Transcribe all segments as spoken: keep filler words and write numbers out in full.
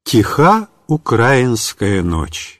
Тиха украинская ночь.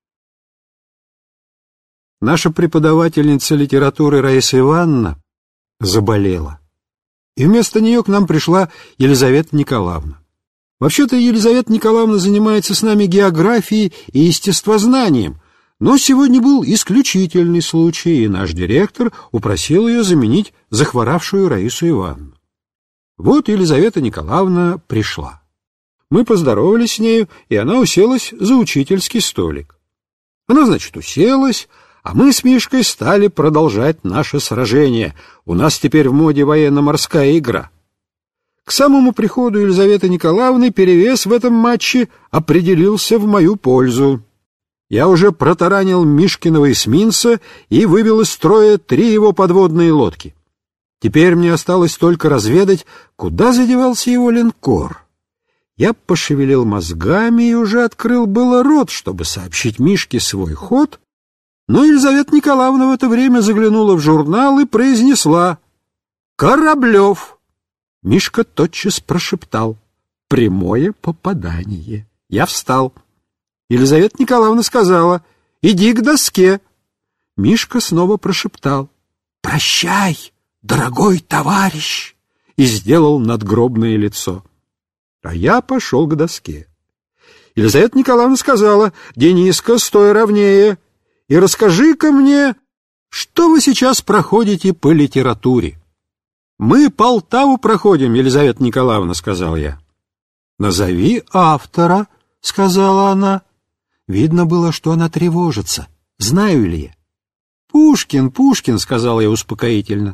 Наша преподавательница литературы Раиса Ивановна заболела, и вместо нее к нам пришла Елизавета Николаевна. Вообще-то Елизавета Николаевна занимается с нами географией и естествознанием, но сегодня был исключительный случай, и наш директор упросил ее заменить захворавшую Раису Ивановну. Вот Елизавета Николаевна пришла. Мы поздоровались с нею, и она уселась за учительский столик. Она, значит, уселась, а мы с Мишкой стали продолжать наше сражение. У нас теперь в моде военно-морская игра. К самому приходу Елизаветы Николаевны перевес в этом матче определился в мою пользу. Я уже протаранил Мишкиного эсминца и вывел из строя три его подводные лодки. Теперь мне осталось только разведать, куда задевался его линкор. Я пошевелил мозгами и уже открыл было рот, чтобы сообщить Мишке свой ход, но Елизавета Николаевна в это время заглянула в журнал и произнесла: «Кораблев». Мишка тотчас прошептал: «Прямое попадание». Я встал. Елизавета Николаевна сказала: «Иди к доске». Мишка снова прошептал: «Прощай, дорогой товарищ», и сделал надгробное лицо. А я пошел к доске. Елизавета Николаевна сказала: «Дениска, стой ровнее и расскажи-ка мне, что вы сейчас проходите по литературе». «Мы Полтаву проходим, Елизавета Николаевна», — сказал я. «Назови автора», — сказала она. Видно было, что она тревожится. Знаю ли я? «Пушкин, Пушкин», — сказал я успокоительно.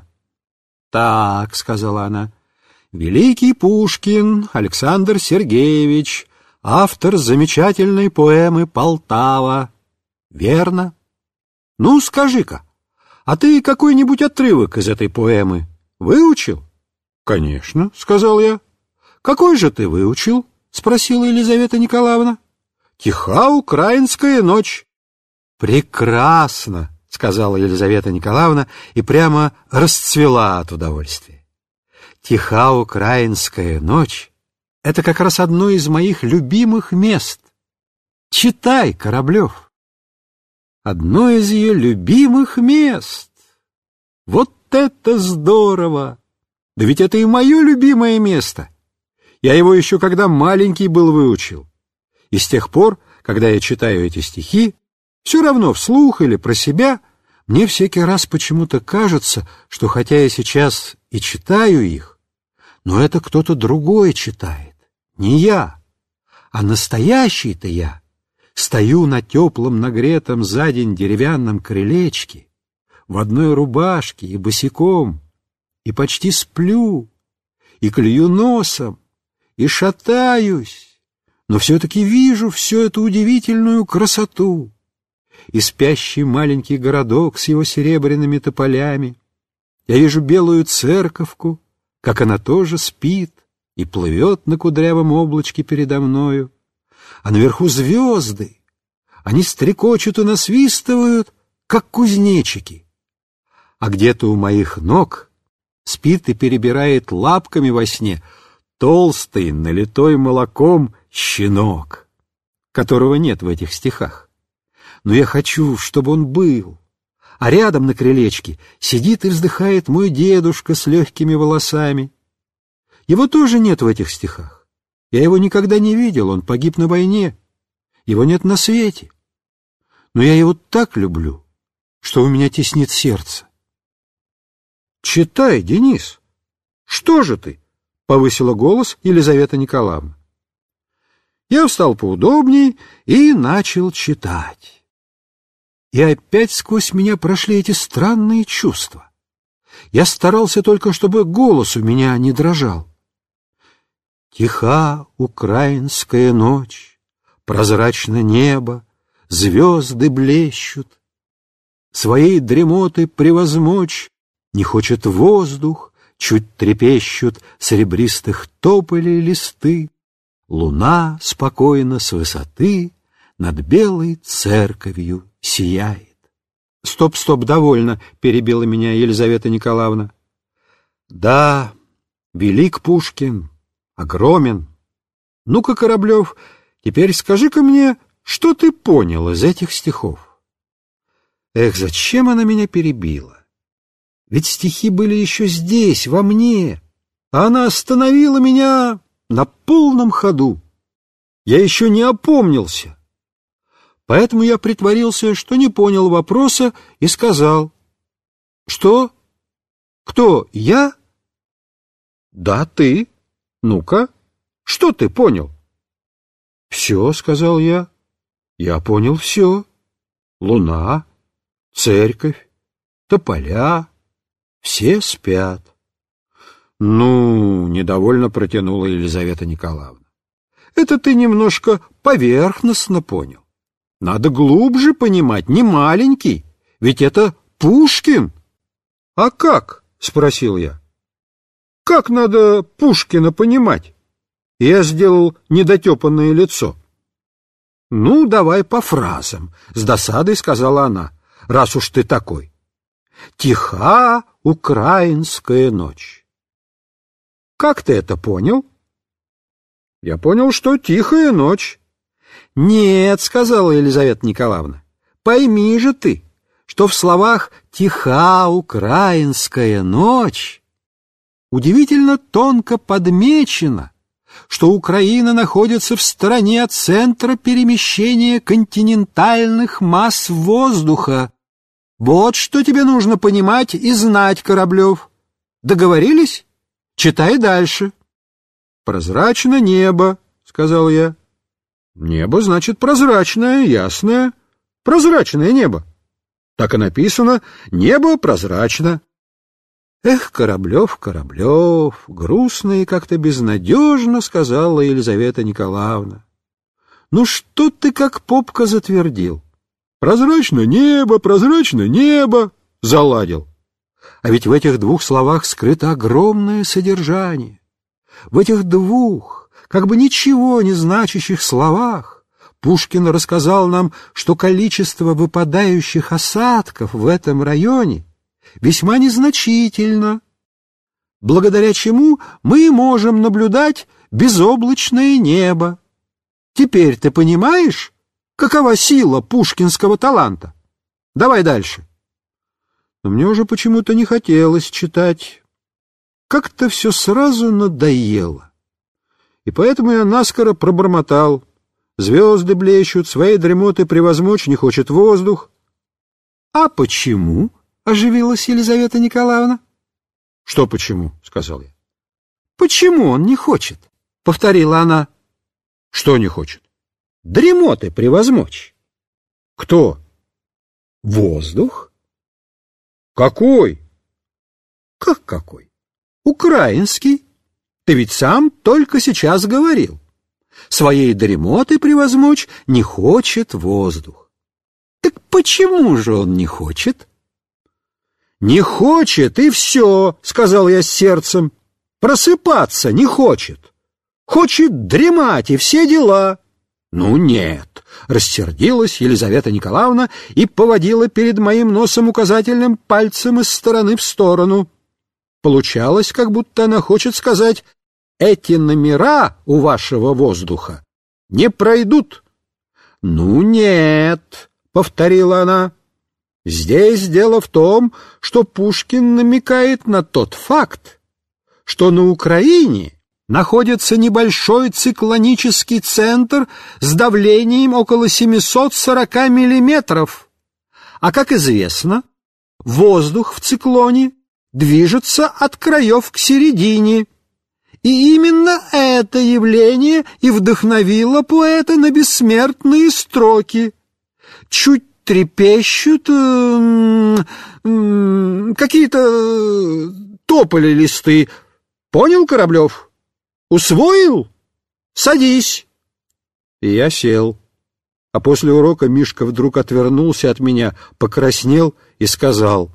«Так», — сказала она. «Великий Пушкин Александр Сергеевич, автор замечательной поэмы «Полтава». Верно? Ну, скажи-ка, а ты какой-нибудь отрывок из этой поэмы выучил?» «Конечно», — сказал я. «Какой же ты выучил?» — спросила Елизавета Николаевна. «Тиха украинская ночь». «Прекрасно», — сказала Елизавета Николаевна и прямо расцвела от удовольствия. «Тиха украинская ночь» — это как раз одно из моих любимых мест. Читай, Кораблев. Одно из ее любимых мест. Вот это здорово! Да ведь это и мое любимое место. Я его еще когда маленький был выучил. И с тех пор, когда я читаю эти стихи, все равно вслух или про себя, мне всякий раз почему-то кажется, что хотя я сейчас и читаю их, но это кто-то другой читает, не я. А настоящий-то я стою на теплом нагретом за день деревянном крылечке, в одной рубашке и босиком, и почти сплю, и клюю носом, и шатаюсь, но все-таки вижу всю эту удивительную красоту. И спящий маленький городок с его серебряными тополями. Я вижу белую церковку, как она тоже спит и плывет на кудрявом облачке передо мною. А наверху звезды, они стрекочут и насвистывают, как кузнечики. А где-то у моих ног спит и перебирает лапками во сне толстый, налитой молоком щенок, которого нет в этих стихах. Но я хочу, чтобы он был. А рядом на крылечке сидит и вздыхает мой дедушка с легкими волосами. Его тоже нет в этих стихах. Я его никогда не видел, он погиб на войне. Его нет на свете. Но я его так люблю, что у меня теснит сердце. «Читай, Денис! Что же ты?» — повысила голос Елизавета Николаевна. Я встал поудобней и начал читать. И опять сквозь меня прошли эти странные чувства. Я старался только, чтобы голос у меня не дрожал. Тиха украинская ночь, прозрачно небо, звезды блещут. Своей дремоты превозмочь не хочет воздух, чуть трепещут серебристых тополей листы. Луна спокойно с высоты над белой церковью сияет. «Стоп, стоп, довольно», — перебила меня Елизавета Николаевна. «Да, велик Пушкин, огромен. Ну-ка, Кораблев, Теперь скажи-ка мне, что ты понял из этих стихов? Эх, зачем она меня перебила? Ведь стихи были еще здесь, во мне, а она остановила меня на полном ходу. Я еще не опомнился. Поэтому я притворился, что не понял вопроса, и сказал: «Что? Кто, я?» «Да, ты. Ну-ка, что ты понял?» «Все», — сказал я. «Я понял все. Луна, церковь, тополя, все спят». «Ну, — недовольно протянула Елизавета Николаевна, — это ты немножко поверхностно понял. Надо глубже понимать, не маленький, ведь это Пушкин». «А как?» — спросил я. «Как надо Пушкина понимать?» Я сделал недотепанное лицо. «Ну, давай по фразам», — с досадой сказала она, — «раз уж ты такой. Тиха украинская ночь». Как ты это понял? Я понял, что тихая ночь. Нет, — сказала Елизавета Николаевна, — пойми же ты, что в словах «тиха украинская ночь» удивительно тонко подмечено, что Украина находится в стороне от центра перемещения континентальных масс воздуха. Вот что тебе нужно понимать и знать, Кораблев. Договорились? Читай дальше. «Прозрачно небо», — сказал я. «Небо, значит, прозрачное, ясное. Прозрачное небо. Так и написано: небо прозрачно». «Эх, Кораблев, Кораблев», — грустно и как-то безнадежно сказала Елизавета Николаевна. «Ну что ты как попка затвердил? Прозрачно небо, прозрачно небо», — заладил. А ведь в этих двух словах скрыто огромное содержание. В этих двух, как бы ничего не значащих словах Пушкин рассказал нам, что количество выпадающих осадков в этом районе весьма незначительно, благодаря чему мы можем наблюдать безоблачное небо. Теперь ты понимаешь, какова сила пушкинского таланта? Давай дальше. Но мне уже почему-то не хотелось читать. Как-то все сразу надоело. И поэтому я наскоро пробормотал: звезды блещут, своей дремоты превозмочь не хочет воздух. — А почему? — оживилась Елизавета Николаевна. — Что почему? — сказал я. — Почему он не хочет? — повторила она. — Что не хочет? — Дремоты превозмочь. — Кто? — Воздух. — Какой? — Как какой? — Украинский. Ты ведь сам только сейчас говорил. Своей дремоты превозмочь не хочет воздух. Так почему же он не хочет? — Не хочет, и все, — сказал я с сердцем. Просыпаться не хочет. Хочет дремать, и все дела. Ну нет, — рассердилась Елизавета Николаевна и поводила перед моим носом указательным пальцем из стороны в сторону. Получалось, как будто она хочет сказать: эти номера у вашего воздуха не пройдут. — Ну нет, — повторила она. Здесь дело в том, что Пушкин намекает на тот факт, что на Украине находится небольшой циклонический центр с давлением около семьсот сорок миллиметров. А, как известно, воздух в циклоне движется от краев к середине. И именно это явление и вдохновило поэта на бессмертные строки. Чуть трепещут э, э, какие-то тополи листы. Понял, Кораблев? Усвоил? Садись. И я сел. А после урока Мишка вдруг отвернулся от меня, покраснел и сказал: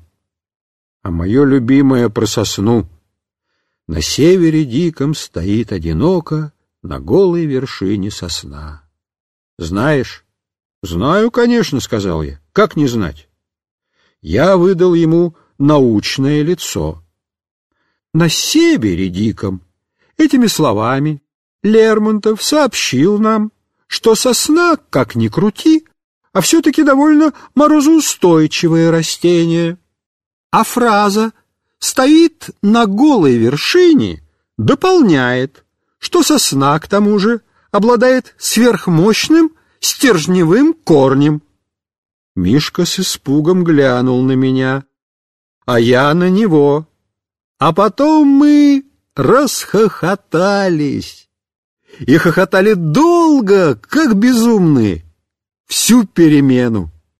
а мое любимое про сосну. На севере диком стоит одиноко на голой вершине сосна. Знаешь? Знаю, конечно, — сказал я. Как не знать? Я выдал ему научное лицо. На севере диком. Этими словами Лермонтов сообщил нам, что сосна, как ни крути, а все-таки довольно морозоустойчивое растение. А фраза «стоит на голой вершине» дополняет, что сосна, к тому же, обладает сверхмощным стержневым корнем. Мишка с испугом глянул на меня, а я на него. А потом мы расхохотались. И хохотали долго, как безумные, всю перемену.